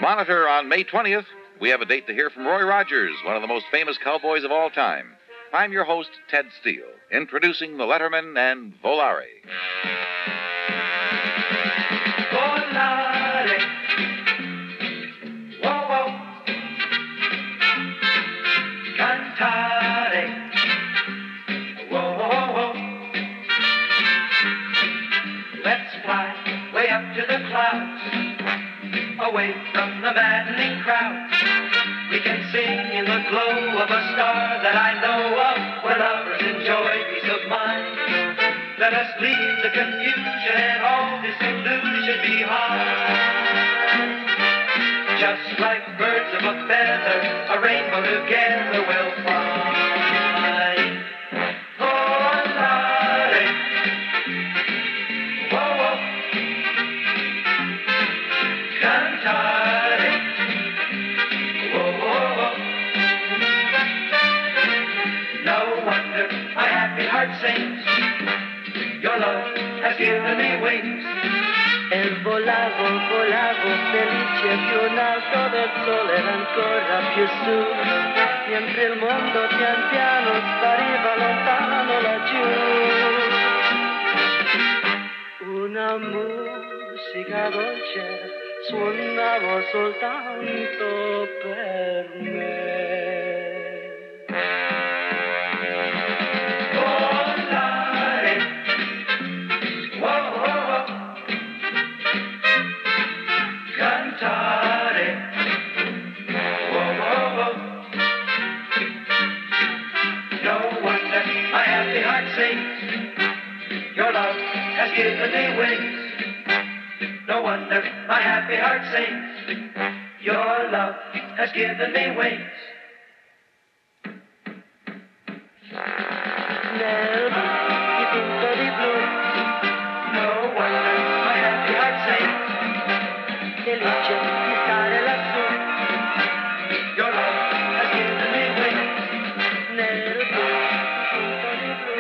Monitor on May 20th, we have a date to hear from Roy Rogers, one of the most famous cowboys of all time. I'm your host, Ted Steele, introducing the Letterman and Volare. Volare. Whoa, whoa. Cantare. Whoa, whoa, whoa. Let's fly way up to the clouds, away from the maddening crowd. We can sing in the glow of a star that I know of, where lovers enjoy peace of mind. Let us leave the confusion and all disillusion behind. Just like birds of a feather, a rainbow together we'll find. Volare. Whoa, whoa. Cantare. Whoa, whoa, whoa. No wonder my happy heart sings. Your love has given me wings. E volavo, volavo felice più in alto del sole era ancora più su, mentre il mondo pian piano spariva lontano laggiù. Una musica dolce suonava soltanto per me. Volare. Whoa, whoa, whoa. Cantare. Whoa, whoa, whoa. No wonder my happy heart sings. Your love has given me wings. No wonder my happy heart sings. Your love has given me wings. Nel dipinto di blu, No wonder my happy heart sings. felice di stare lassù, Your love has given me wings. nel dipinto di blu.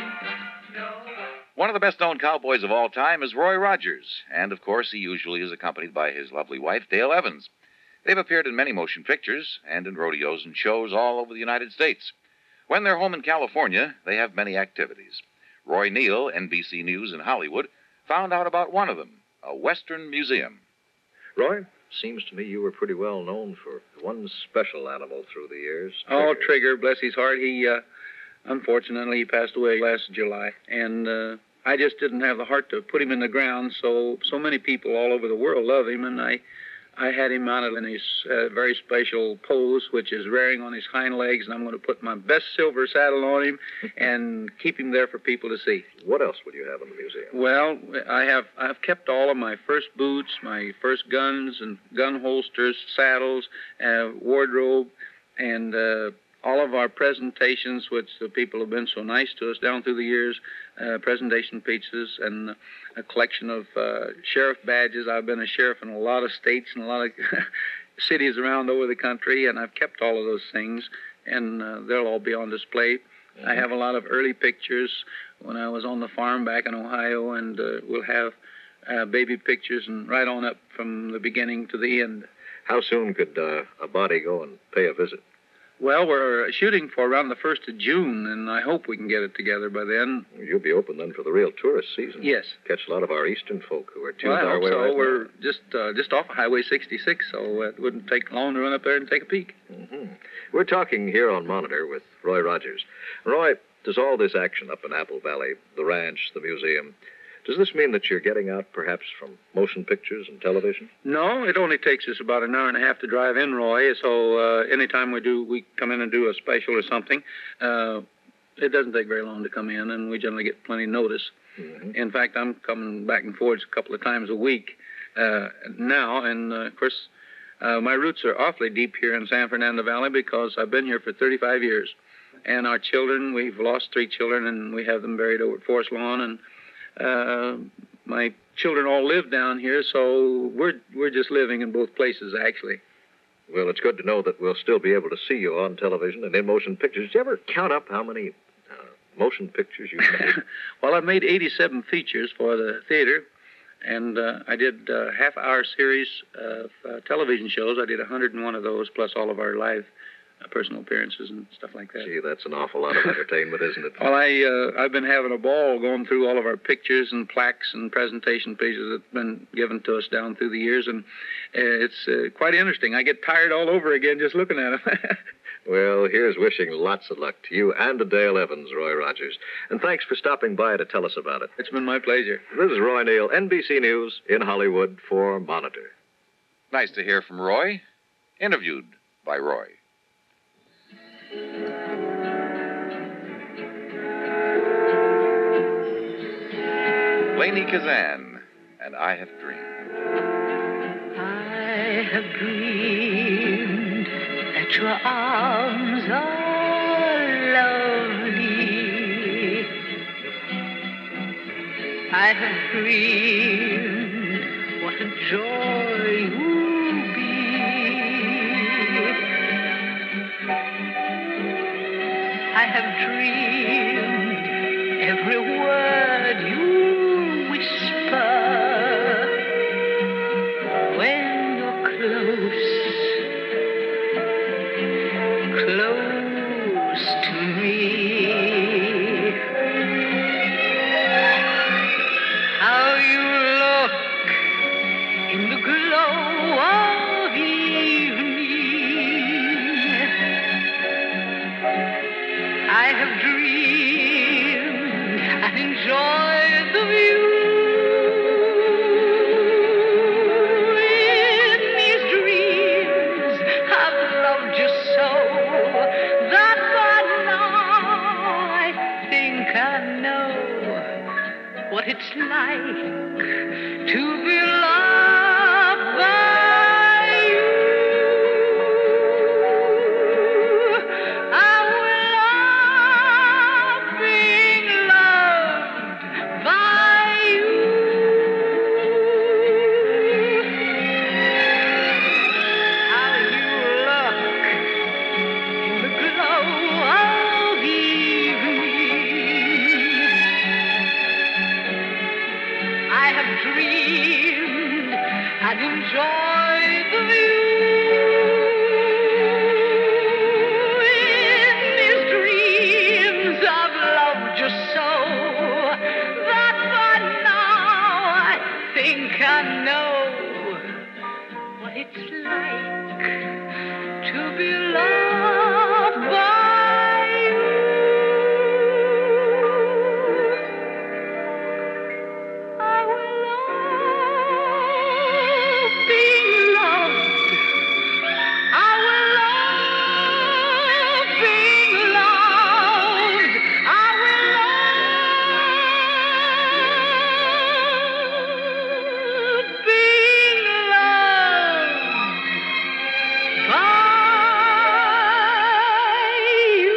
No wonder. One of the best-known cowboys of all time is Roy Rogers, and, of course, he usually is accompanied by his lovely wife, Dale Evans. They've appeared in many motion pictures and in rodeos and shows all over the United States. When they're home in California, they have many activities. Roy Neal, NBC News in Hollywood, found out about one of them, a Western museum. Roy, seems to me you were pretty well known for one special animal through the years. Oh, Trigger, bless his heart. Unfortunately, he passed away last July. And I just didn't have the heart to put him in the ground, so many people all over the world love him, and I had him mounted in his very special pose, which is rearing on his hind legs, and I'm going to put my best silver saddle on him and keep him there for people to see. What else would you have in the museum? Well, I've kept all of my first boots, my first guns and gun holsters, saddles, wardrobe, and all of our presentations, which the people have been so nice to us down through the years, presentation pieces, and a collection of sheriff badges. I've been a sheriff in a lot of states and a lot of cities around over the country, and I've kept all of those things, and they'll all be on display. Mm-hmm. I have a lot of early pictures when I was on the farm back in Ohio, and we'll have baby pictures and right on up from the beginning to the end. How soon could a body go and pay a visit? Well, we're shooting for around the 1st of June, and I hope we can get it together by then. You'll be open then for the real tourist season. Yes. Catch a lot of our eastern folk who are tuned Well, I our hope way so. right We're now. just off of Highway 66, so it wouldn't take long to run up there and take a peek. Mm-hmm. We're talking here on Monitor with Roy Rogers. Roy, does all this action up in Apple Valley, the ranch, the museum, does this mean that you're getting out perhaps from motion pictures and television? No, it only takes us about an hour and a half to drive in, Roy, so anytime we come in and do a special or something, it doesn't take very long to come in, and we generally get plenty of notice. Mm-hmm. In fact, I'm coming back and forth a couple of times a week now, and of course, my roots are awfully deep here in San Fernando Valley because I've been here for 35 years. And our children, we've lost 3 children, and we have them buried over at Forest Lawn, and my children all live down here, so we're just living in both places, actually. Well, it's good to know that we'll still be able to see you on television and in motion pictures. Did you ever count up how many motion pictures you've made? Well, I've made 87 features for the theater, And I did half-hour series of television shows. I did 101 of those, plus all of our live personal appearances and stuff like that. Gee, that's an awful lot of entertainment, isn't it? Well, I've been having a ball going through all of our pictures and plaques and presentation pieces that's been given to us down through the years, and it's quite interesting. I get tired all over again just looking at them. Well, here's wishing lots of luck to you and to Dale Evans, Roy Rogers. And thanks for stopping by to tell us about it. It's been my pleasure. This is Roy Neal, NBC News in Hollywood for Monitor. Nice to hear from Roy. Interviewed by Roy. Lainey Kazan, and I Have Dreamed. I have dreamed that your arms are lovely. I have dreamed what a joy you'll be. I have dreamed every word you whisper when you're close to me. How you look in the glow of evening. I have dreamed and enjoyed the view. In these dreams, I've loved you so that by now I think I know what it's like to be loved by you. I will love being loved by you. How you look in the glow of evening. I have dreamed and enjoyed the view. In these dreams, I've loved you so that by now I think I know what it's like to be loved by you. I will love being loved. I will love being loved. I will love being loved by you.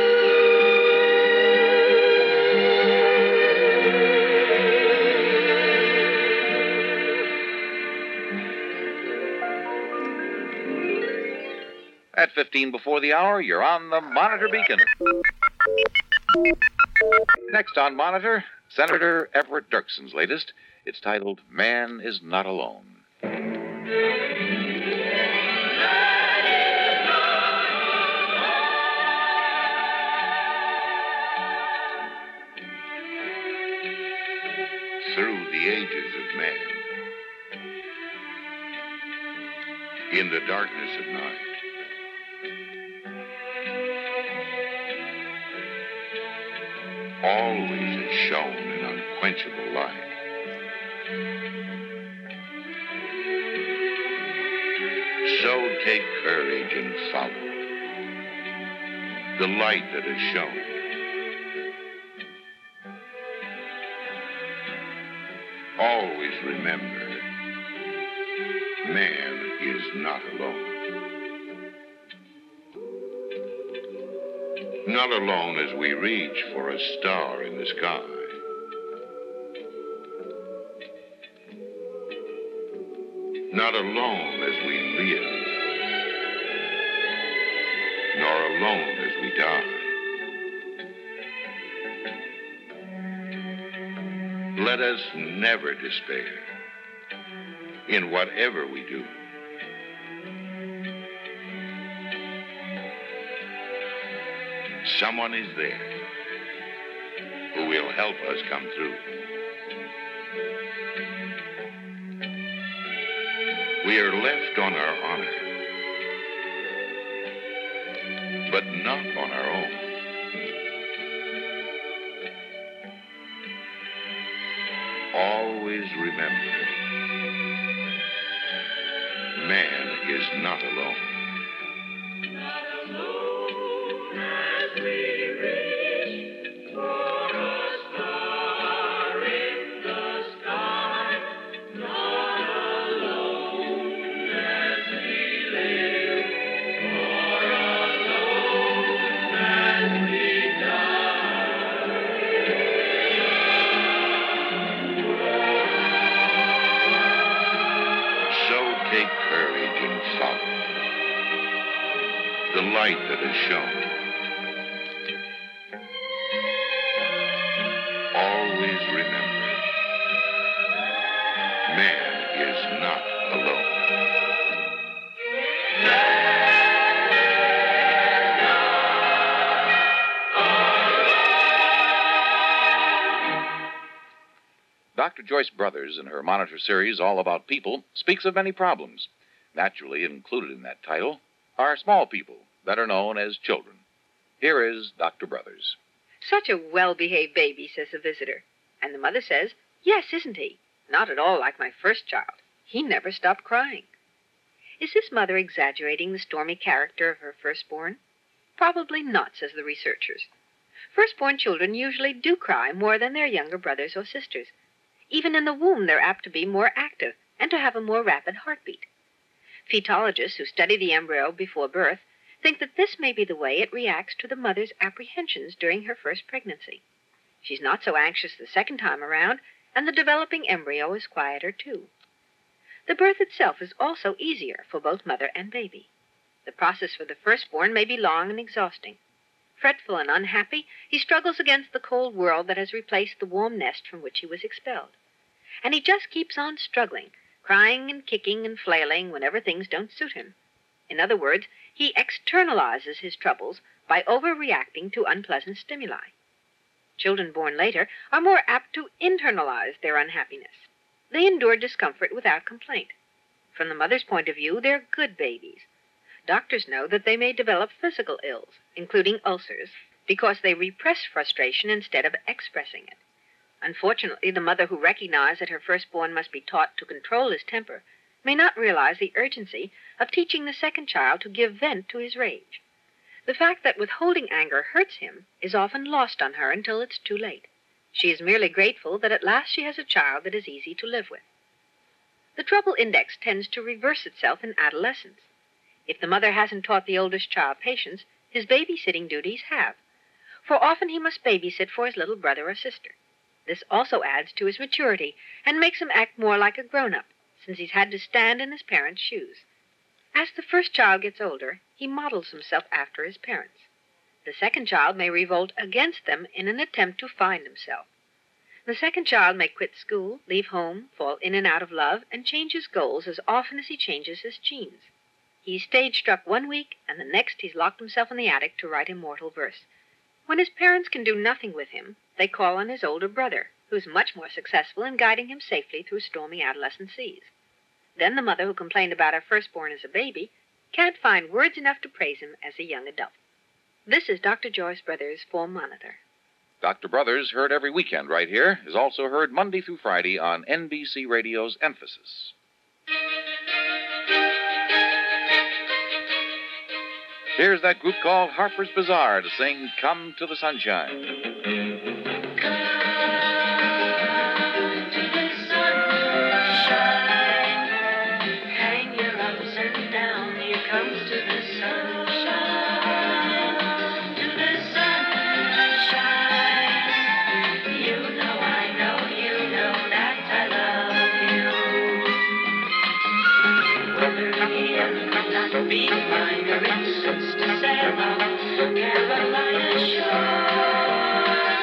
At 15 before the hour, you're on the Monitor Beacon. Next on Monitor, Senator Everett Dirksen's latest. It's titled Man Is Not Alone. Through the ages of man, in the darkness of night, always has shone an unquenchable light. So take courage and follow the light that has shone. Always remember, man is not alone. Not alone as we reach for a star in the sky. Not alone as we live, nor alone as we die. Let us never despair. in whatever we do. Someone is there who will help us come through. We are left on our honor, but not on our own. Always remember, man is not alone. Take courage and follow the light that has shone. Always remember, man is not alone. Dr. Joyce Brothers, in her Monitor series All About People, speaks of many problems. Naturally included in that title are small people that are known as children. Here is Dr. Brothers. Such a well-behaved baby, says the visitor. And the mother says, yes, isn't he? Not at all like my first child. He never stopped crying. Is this mother exaggerating the stormy character of her firstborn? Probably not, says the researchers. Firstborn children usually do cry more than their younger brothers or sisters. Even in the womb, they're apt to be more active and to have a more rapid heartbeat. Fetologists who study the embryo before birth think that this may be the way it reacts to the mother's apprehensions during her first pregnancy. She's not so anxious the second time around, and the developing embryo is quieter, too. The birth itself is also easier for both mother and baby. The process for the firstborn may be long and exhausting. Fretful and unhappy, he struggles against the cold world that has replaced the warm nest from which he was expelled. And he just keeps on struggling, crying and kicking and flailing whenever things don't suit him. In other words, he externalizes his troubles by overreacting to unpleasant stimuli. Children born later are more apt to internalize their unhappiness. They endure discomfort without complaint. From the mother's point of view, they're good babies. Doctors know that they may develop physical ills, including ulcers, because they repress frustration instead of expressing it. Unfortunately, the mother who recognized that her firstborn must be taught to control his temper may not realize the urgency of teaching the second child to give vent to his rage. The fact that withholding anger hurts him is often lost on her until it's too late. She is merely grateful that at last she has a child that is easy to live with. The trouble index tends to reverse itself in adolescence. If the mother hasn't taught the oldest child patience, his babysitting duties have, for often he must babysit for his little brother or sister. This also adds to his maturity and makes him act more like a grown-up, since he's had to stand in his parents' shoes. As the first child gets older, he models himself after his parents. The second child may revolt against them in an attempt to find himself. The second child may quit school, leave home, fall in and out of love, and change his goals as often as he changes his genes. He's stage-struck one week, and the next he's locked himself in the attic to write immortal verse. When his parents can do nothing with him, they call on his older brother, who's much more successful in guiding him safely through stormy adolescent seas. Then the mother who complained about her firstborn as a baby can't find words enough to praise him as a young adult. This is Dr. Joyce Brothers for Monitor. Dr. Brothers, heard every weekend right here, is also heard Monday through Friday on NBC Radio's Emphasis. Here's that group called Harper's Bazaar to sing Come to the Sunshine. Be mine, your instance to sail out Carolina shore.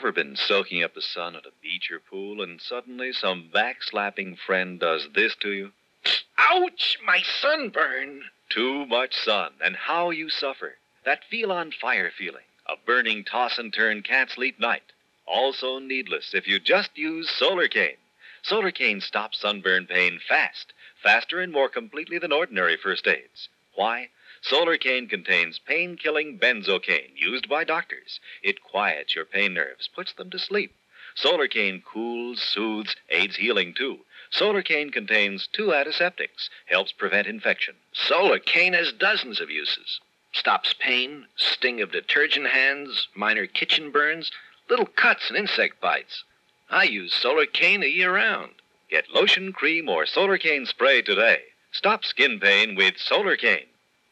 ever been soaking up the sun at a beach or pool and suddenly some backslapping friend does this to you? Ouch! My sunburn. Too much sun, and how you suffer. That feel-on-fire feeling, a burning toss-and-turn can't-sleep night. Also needless if you just use Solar Cane. Solar Cane stops sunburn pain fast, faster and more completely than ordinary first aids. Why? Solar Cane contains pain-killing benzocaine, used by doctors. It quiets your pain nerves, puts them to sleep. Solar Cane cools, soothes, aids healing, too. Solar Cane contains 2 antiseptics, helps prevent infection. Solar Cane has dozens of uses. Stops pain, sting of detergent hands, minor kitchen burns, little cuts and insect bites. I use Solar Cane a year round. Get lotion, cream, or Solar Cane spray today. Stop skin pain with Solar Cane.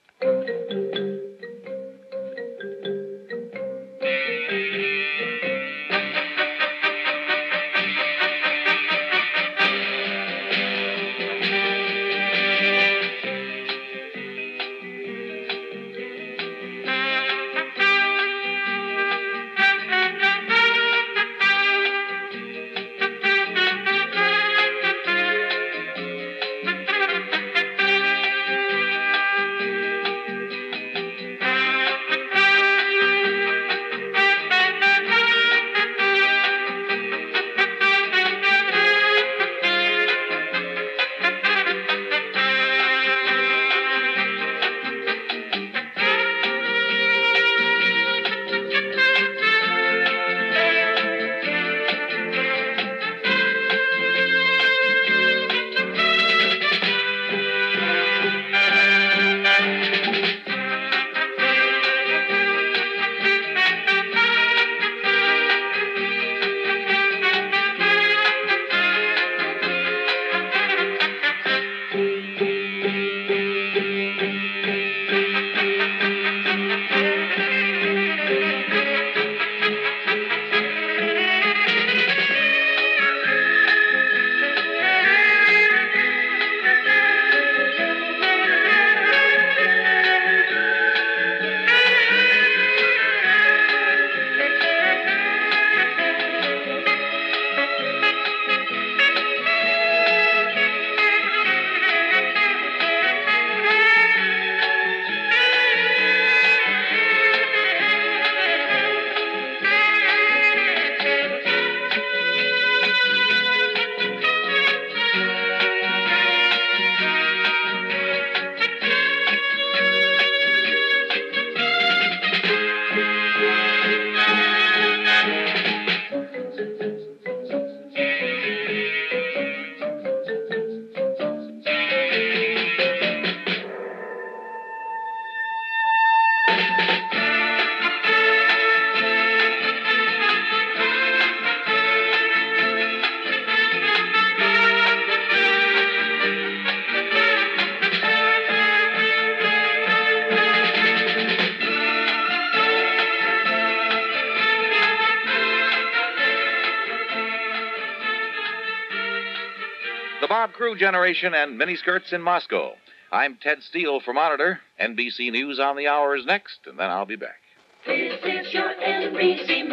The Bob Crew Generation and Miniskirts in Moscow. I'm Ted Steele for Monitor. NBC News on the Hour is next, and then I'll be back. This is your NBC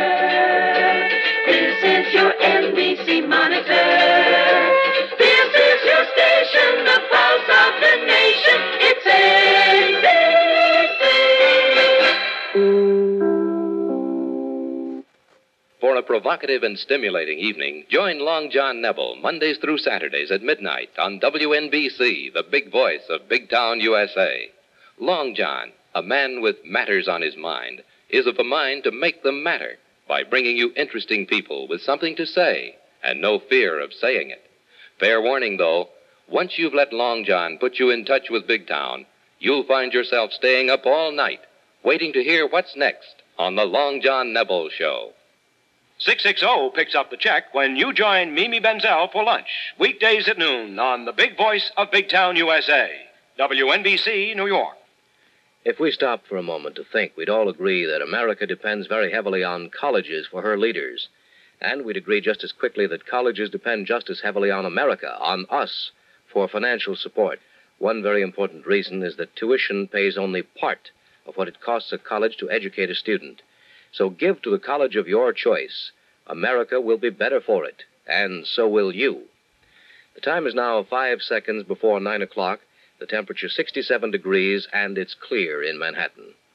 Monitor. This is your NBC Monitor. This is your station, the pulse of the nation. It's NBC. For a provocative and stimulating evening, join Long John Nebel Mondays through Saturdays at midnight on WNBC, the big voice of Big Town, USA. Long John, a man with matters on his mind, is of a mind to make them matter by bringing you interesting people with something to say and no fear of saying it. Fair warning, though, once you've let Long John put you in touch with Big Town, you'll find yourself staying up all night waiting to hear what's next on the Long John Nebel Show. 660 picks up the check when you join Mimi Benzel for lunch, weekdays at noon on the big voice of Big Town, USA, WNBC, New York. If we stopped for a moment to think, we'd all agree that America depends very heavily on colleges for her leaders. And we'd agree just as quickly that colleges depend just as heavily on America, on us, for financial support. One very important reason is that tuition pays only part of what it costs a college to educate a student. So give to the college of your choice. America will be better for it, and so will you. The time is now 5 seconds before 9 o'clock, the temperature 67 degrees, and it's clear in Manhattan.